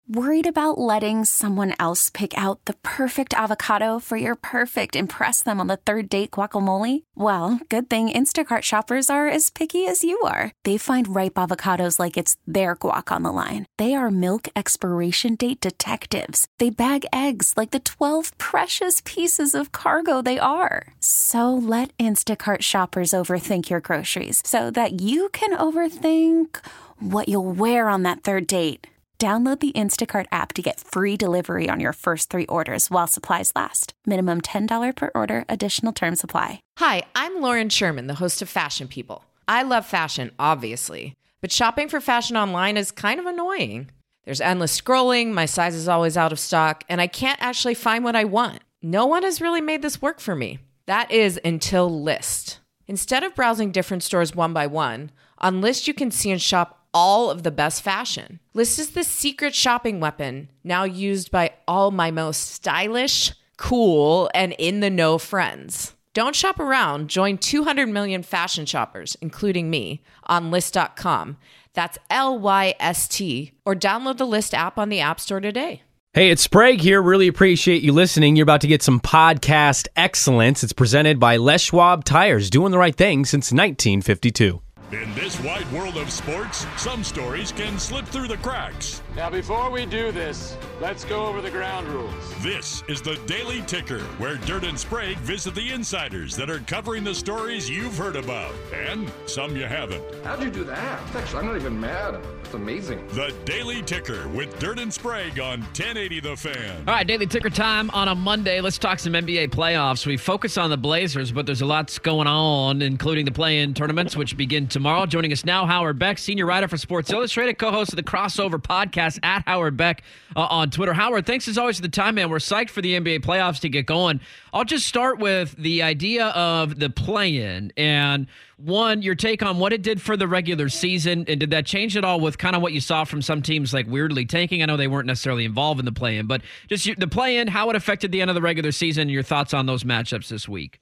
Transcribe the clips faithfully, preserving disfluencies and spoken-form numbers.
Worried about letting someone else pick out the perfect avocado for your perfect impress them on the third date guacamole? Well, good thing Instacart shoppers are as picky as you are. They find ripe avocados like it's their guac on the line. They are milk expiration date detectives. They bag eggs like the twelve precious pieces of cargo they are. So let Instacart shoppers overthink your groceries so that you can overthink what you'll wear on that third date. Download the Instacart app to get free delivery on your first three orders while supplies last. Minimum ten dollars per order. Additional terms apply. Hi, I'm Lauren Sherman, the host of Fashion People. I love fashion, obviously, but shopping for fashion online is kind of annoying. There's endless scrolling, my size is always out of stock, and I can't actually find what I want. No one has really made this work for me. That is until Lyst. Instead of browsing different stores one by one, on Lyst you can see and shop all of the best fashion. Lyst is the secret shopping weapon now used by all my most stylish, cool, and in-the-know friends. Don't shop around. Join two hundred million fashion shoppers, including me, on Lyst dot com. That's L Y S T. Or download the Lyst app on the App Store today. Hey, it's Sprague here. Really appreciate you listening. You're about to get some podcast excellence. It's presented by Les Schwab Tires, doing the right thing since nineteen fifty-two. In this wide world of sports, some stories can slip through the cracks. Now, before we do this, let's go over the ground rules. This is the Daily Ticker, where Dirt and Sprague visit the insiders that are covering the stories you've heard about, and some you haven't. How'd you do that? Actually, I'm not even mad. It's amazing. The Daily Ticker with Dirt and Sprague on ten eighty The Fan. All right, Daily Ticker time on a Monday. Let's talk some N B A playoffs. We focus on the Blazers, but there's a lot going on, including the play-in tournaments, which begin tomorrow. Joining us now, Howard Beck, senior writer for Sports Illustrated, co-host of the Crossover podcast at Howard Beck uh, on Twitter. Howard, thanks as always for the time, man. We're psyched for the N B A playoffs to get going. I'll just start with the idea of the play-in. And one, your take on what it did for the regular season, and did that change at all with kind of what you saw from some teams like weirdly tanking? I know they weren't necessarily involved in the play-in, but just the play-in, how it affected the end of the regular season, and your thoughts on those matchups this week.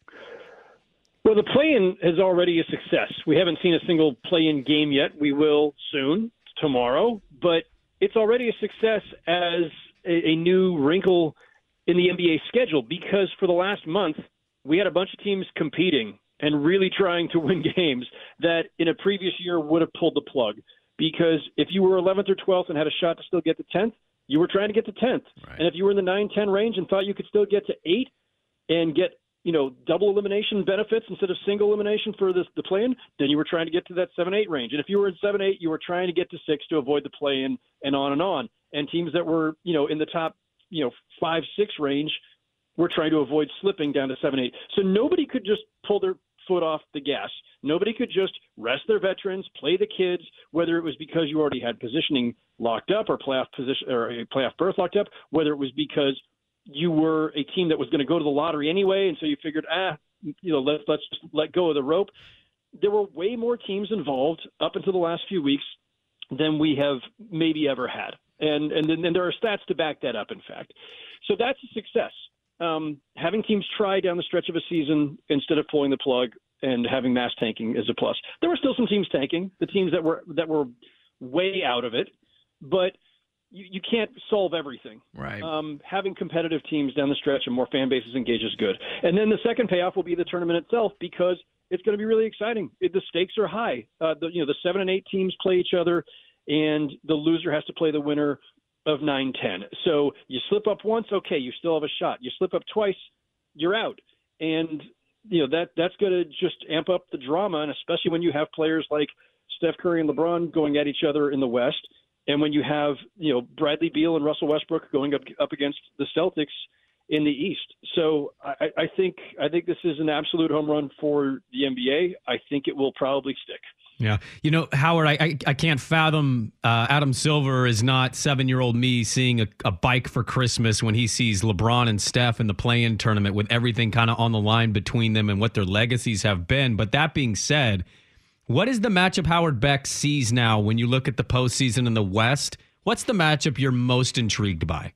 Well, the play-in is already a success. We haven't seen a single play-in game yet. We will soon, tomorrow, but it's already a success as a, a new wrinkle in the N B A schedule, because for the last month, we had a bunch of teams competing and really trying to win games that in a previous year would have pulled the plug. Because if you were eleventh or twelfth and had a shot to still get to tenth, you were trying to get to tenth. Right. And if you were in the nine ten range and thought you could still get to eight and get, you know, double elimination benefits instead of single elimination for this, the play-in, then you were trying to get to that seven eight range. And if you were in seven eight, you were trying to get to six to avoid the play-in, and on and on. And teams that were, you know, in the top, you know, five six range were trying to avoid slipping down to seven eight. So nobody could just pull their foot off the gas. Nobody could just rest their veterans, play the kids, whether it was because you already had positioning locked up or playoff position or a playoff berth locked up, whether it was because you were a team that was going to go to the lottery anyway, and so you figured, ah, you know, let's let's just let go of the rope. There were way more teams involved up until the last few weeks than we have maybe ever had, and and then and there are stats to back that up. In fact, so that's a success. Um, having teams try down the stretch of a season instead of pulling the plug and having mass tanking is a plus. There were still some teams tanking, the teams that were that were way out of it, but you, you can't solve everything. Right. Um, having competitive teams down the stretch and more fan bases engaged is good. And then the second payoff will be the tournament itself, because it's going to be really exciting. It, the stakes are high. Uh, the, you know, the seven and eight teams play each other, and the loser has to play the winner of nine ten. So you slip up once, okay, you still have a shot. You slip up twice, you're out. And you know that that's going to just amp up the drama, and especially when you have players like Steph Curry and LeBron going at each other in the West, and when you have, you know, Bradley Beal and Russell Westbrook going up up against the Celtics in the East. So I, I think I think this is an absolute home run for the N B A. I think it will probably stick. Yeah. You know, Howard, I I, I can't fathom uh, Adam Silver is not seven-year-old me seeing a, a bike for Christmas when he sees LeBron and Steph in the play-in tournament with everything kind of on the line between them and what their legacies have been. But that being said, what is the matchup Howard Beck sees now when you look at the postseason in the West? What's the matchup you're most intrigued by?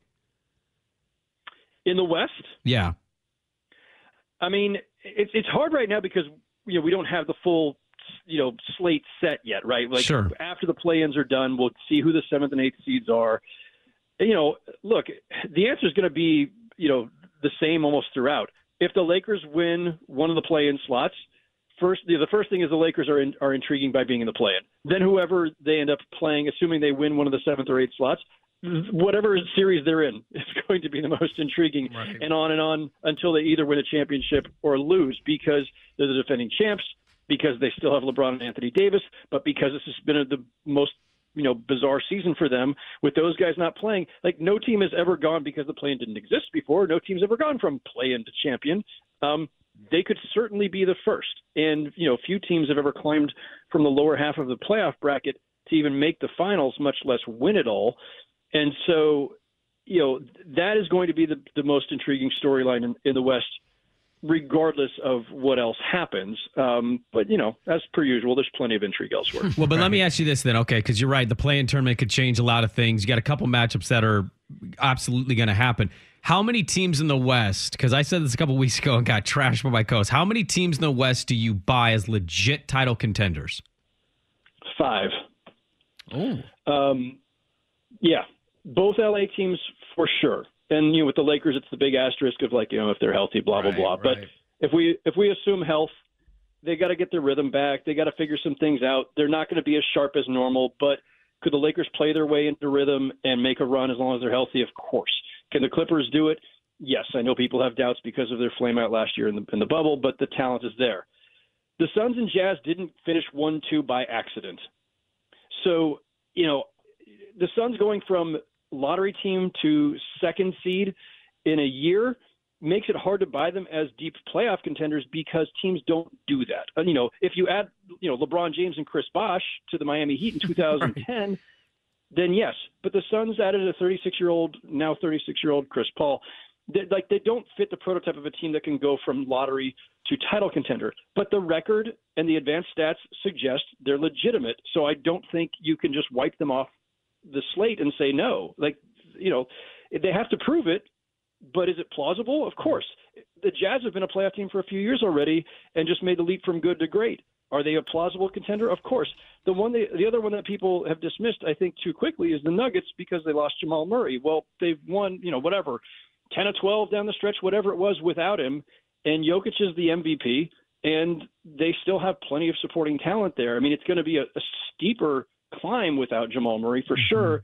In the West? Yeah. I mean, it's it's hard right now because, you know, we don't have the full, you know, slate set yet, right? Like, sure. After the play-ins are done, we'll see who the seventh and eighth seeds are. you know, look, the answer is going to be, you know, the same almost throughout. If the Lakers win one of the play-in slots, first the first thing is the Lakers are in, are intriguing by being in the play-in. Then whoever they end up playing, assuming they win one of the seventh or eighth slots, whatever series they're in is going to be the most intriguing, right. And on and on until they either win a championship or lose, because they're the defending champs, because they still have LeBron and Anthony Davis, but because this has been a, the most you know bizarre season for them with those guys not playing. Like, no team has ever gone, because the play-in didn't exist before, no team's ever gone from play-in to champion. Um, they could certainly be the first. And, you know, few teams have ever climbed from the lower half of the playoff bracket to even make the finals, much less win it all. And so, you know, that is going to be the, the most intriguing storyline in, in the West, regardless of what else happens. Um, but, you know, as per usual, there's plenty of intrigue elsewhere. Well, but let me ask you this then, okay, because you're right. The play-in tournament could change a lot of things. You got a couple matchups that are absolutely going to happen. How many teams in the West, because I said this a couple weeks ago and got trashed by my co-host, how many teams in the West do you buy as legit title contenders? Five. Oh. Um, yeah. Both L A teams for sure. And, you know, with the Lakers, it's the big asterisk of, like, you know, if they're healthy, blah, blah, right, blah. Right. But if we if we assume health, they got to get their rhythm back. They got to figure some things out. They're not going to be as sharp as normal, but could the Lakers play their way into rhythm and make a run as long as they're healthy? Of course. Can the Clippers do it? Yes. I know people have doubts because of their flame out last year in the, in the bubble, but the talent is there. The Suns and Jazz didn't finish one two by accident. So, you know, the Suns going from lottery team to second seed in a year makes it hard to buy them as deep playoff contenders, because teams don't do that. And, you know, if you add, you know, LeBron James and Chris Bosh to the Miami Heat in two thousand ten, right. Then yes. But the Suns added a thirty-six-year-old, now thirty-six-year-old Chris Paul. They, like, they don't fit the prototype of a team that can go from lottery to title contender. But the record and the advanced stats suggest they're legitimate. So I don't think you can just wipe them off the slate and say no. Like, you know, they have to prove it, but is it plausible? Of course. The Jazz have been a playoff team for a few years already and just made the leap from good to great. Are they a plausible contender? Of course. The one, they, the other one that people have dismissed, I think, too quickly is the Nuggets, because they lost Jamal Murray. Well, they've won, you know, whatever, ten or twelve down the stretch, whatever it was, without him. And Jokic is the M V P, and they still have plenty of supporting talent there. I mean, it's going to be a, a steeper climb without Jamal Murray for mm-hmm. sure.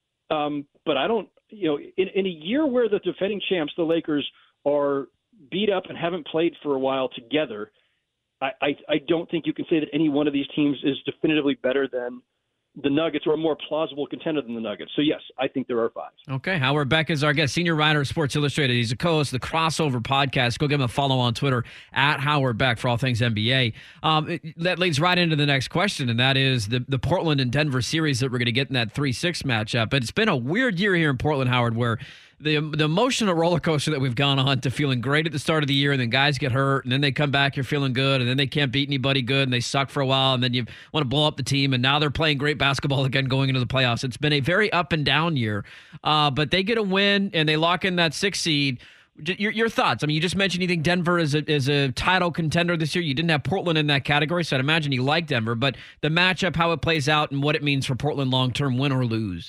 Um, but I don't, you know, in, in a year where the defending champs, the Lakers, are beat up and haven't played for a while together, I, I, I don't think you can say that any one of these teams is definitively better than the Nuggets, or a more plausible contender than the Nuggets. So, yes, I think there are five. Okay, Howard Beck is our guest, senior writer of Sports Illustrated. He's a co-host of the Crossover Podcast. Go give him a follow on Twitter, at Howard Beck, for all things N B A. Um, it, that leads right into the next question, and that is the, the Portland and Denver series that we're going to get in that three six matchup. But it's been a weird year here in Portland, Howard, where the the emotional roller coaster that we've gone on to feeling great at the start of the year, and then guys get hurt, and then they come back, you're feeling good, and then they can't beat anybody good, and they suck for a while, and then you want to blow up the team, and now they're playing great basketball again going into the playoffs. It's been a very up and down year, uh, but they get a win, and they lock in that sixth seed. Your, your thoughts? I mean, you just mentioned you think Denver is a, is a title contender this year. You didn't have Portland in that category, so I'd imagine you like Denver, but the matchup, how it plays out, and what it means for Portland long-term, win or lose.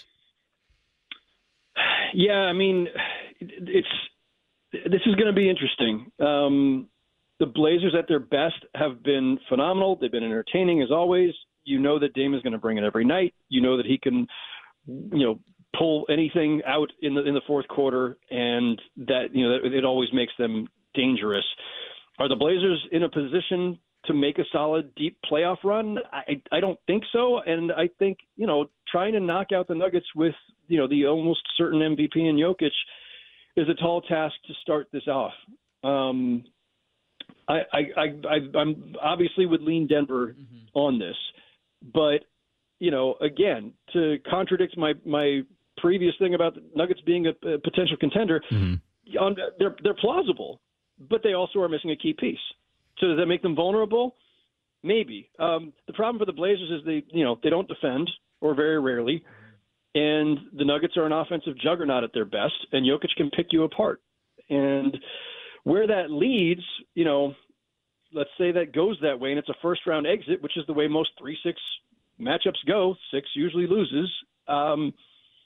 Yeah, I mean, it's this is going to be interesting. Um, the Blazers at their best have been phenomenal. They've been entertaining as always. You know that Dame is going to bring it every night. You know that he can, you know, pull anything out in the in the fourth quarter, and that you know that it always makes them dangerous. Are the Blazers in a position to make a solid, deep playoff run? I I don't think so, and I think you know trying to knock out the Nuggets with you know the almost certain M V P in Jokic is a tall task to start this off. Um, I, I, I, I I'm obviously would lean Denver mm-hmm. on this, but you know, again, to contradict my my previous thing about the Nuggets being a, a potential contender, mm-hmm. on, they're they're plausible, but they also are missing a key piece. So does that make them vulnerable? Maybe. Um, the problem for the Blazers is they you know they don't defend, or very rarely. And the Nuggets are an offensive juggernaut at their best, and Jokic can pick you apart. And where that leads, you know, let's say that goes that way, and it's a first-round exit, which is the way most three six matchups go. Six usually loses. Um,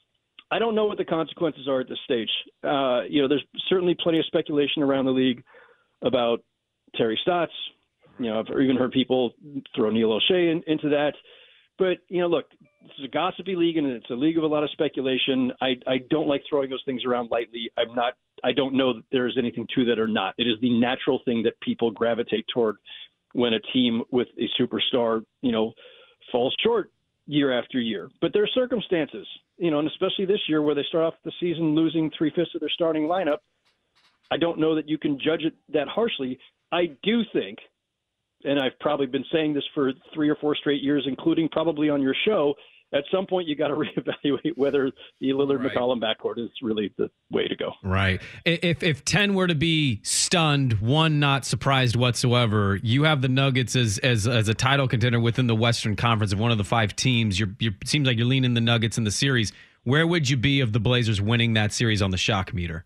I don't know what the consequences are at this stage. Uh, you know, there's certainly plenty of speculation around the league about Terry Stotts. You know, I've even heard people throw Neil O'Shea in, into that. But, you know, look, this is a gossipy league, and it's a league of a lot of speculation. I, I don't like throwing those things around lightly. I'm not – I don't know that there is anything to that or not. It is the natural thing that people gravitate toward when a team with a superstar, you know, falls short year after year. But there are circumstances, you know, and especially this year where they start off the season losing three-fifths of their starting lineup. I don't know that you can judge it that harshly. I do think – and I've probably been saying this for three or four straight years, including probably on your show, at some point you got to reevaluate whether the Lillard-McCollum backcourt is really the way to go. Right. If if ten were to be stunned, one not surprised whatsoever, you have the Nuggets as as as a title contender within the Western Conference of one of the five teams. You're, you're seems like you're leaning the Nuggets in the series. Where would you be of the Blazers winning that series on the shock meter?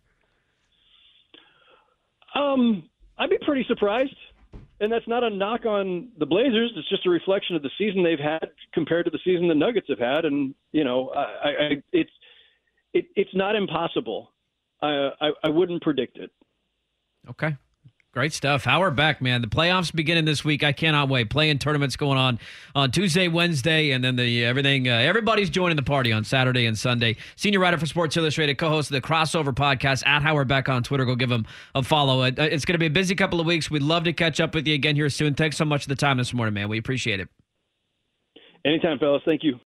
Um, I'd be pretty surprised. And that's not a knock on the Blazers. It's just a reflection of the season they've had compared to the season the Nuggets have had. And, you know, I, I, it's it, it's not impossible. I, I, I wouldn't predict it. Okay. Great stuff. Howard Beck, man. The playoffs beginning this week. I cannot wait. Playing tournaments going on on Tuesday, Wednesday, and then the everything. Uh, everybody's joining the party on Saturday and Sunday. Senior writer for Sports Illustrated, co-host of the Crossover podcast at Howard Beck on Twitter. Go give him a follow. It, it's going to be a busy couple of weeks. We'd love to catch up with you again here soon. Thanks so much for the time this morning, man. We appreciate it. Anytime, fellas. Thank you.